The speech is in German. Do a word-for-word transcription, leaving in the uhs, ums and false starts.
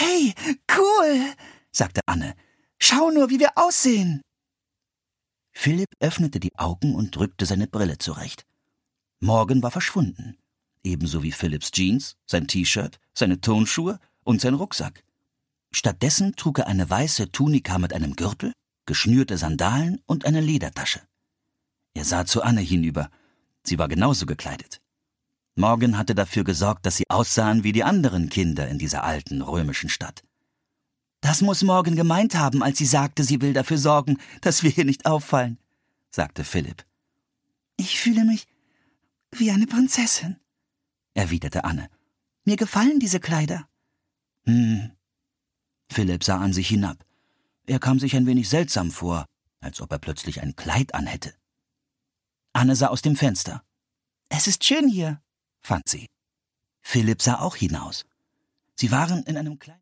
»Hey, cool«, sagte Anne. »Schau nur, wie wir aussehen.« Philipp öffnete die Augen und rückte seine Brille zurecht. Morgan war verschwunden, ebenso wie Philipps Jeans, sein T-Shirt, seine Turnschuhe und sein Rucksack. Stattdessen trug er eine weiße Tunika mit einem Gürtel, geschnürte Sandalen und eine Ledertasche. Er sah zu Anne hinüber. Sie war genauso gekleidet. Morgan hatte dafür gesorgt, dass sie aussahen wie die anderen Kinder in dieser alten römischen Stadt. »Das muss Morgan gemeint haben, als sie sagte, sie will dafür sorgen, dass wir hier nicht auffallen«, sagte Philipp. »Ich fühle mich wie eine Prinzessin«, erwiderte Anne. »Mir gefallen diese Kleider.« »Hm.« Philipp sah an sich hinab. Er kam sich ein wenig seltsam vor, als ob er plötzlich ein Kleid anhätte. Anne sah aus dem Fenster. »Es ist schön hier«, fand sie. Philipp sah auch hinaus. Sie waren in einem kleinen